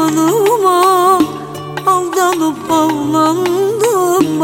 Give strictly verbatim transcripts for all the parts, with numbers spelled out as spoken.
yanıma, aldanıp bağlandım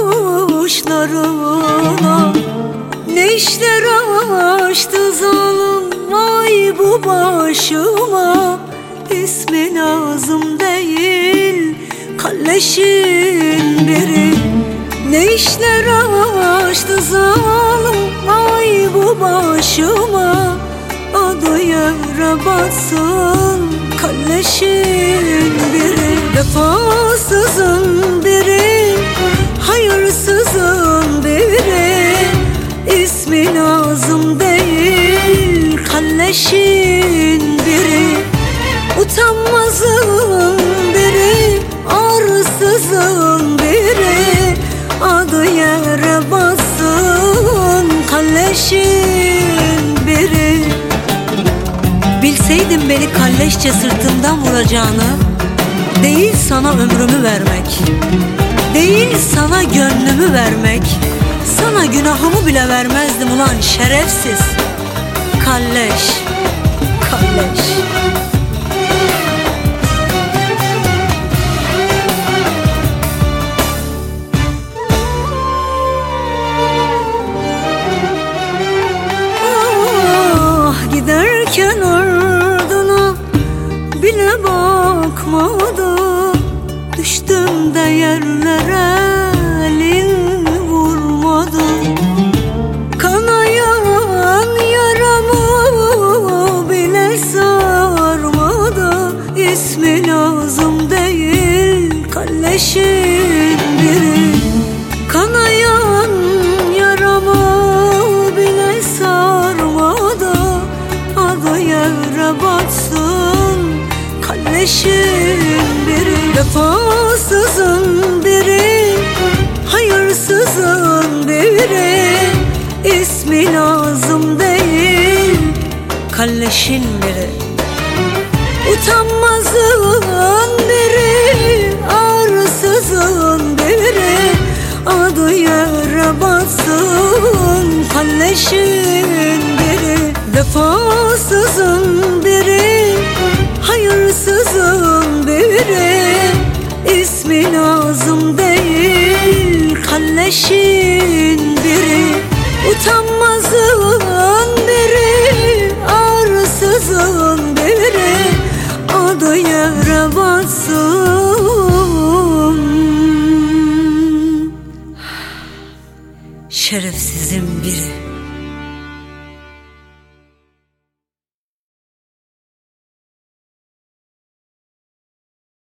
bakışlarına. Ne işler açtı zalim vay bu başıma. İsmi lazım değil kalleşin biri. Ne işler açtı zalim vay bu başıma. Adı yere batsın kalleşin biri. Vefasızın biri, hayırsızın biri. İsmi lazım değil kalleşin biri. Utanmazın biri, arsızın biri. Adı yere bassın kalleşin biri. Bilseydim beni kalleşçe sırtımdan vuracağını, değil sana ömrümü vermek, değil sana gönlümü vermek, sana günahımı bile vermezdim ulan şerefsiz. Kalleş, kalleş. Giderken ardına bile bakmadım. Düştüm de yerlere elin vurmadı. Kanayan yaramı bile sarmadı. İsmi lazım değil kalleşin biri. Kanayan yaramı bile sarmadı. Adı yere batsın kalleşin biri. Vefasızın biri, hayırsızın biri. İsmi lazım değil kalleşin biri. Utanmazın biri, arsızın biri. Adı yere batsın kalleşin biri. Vefasızın biri, hayırsızın biri. İsmi lazım değil kalleşin biri. Utanmazın biri, arsızın biri. Adı yere batsın şerefsizin biri.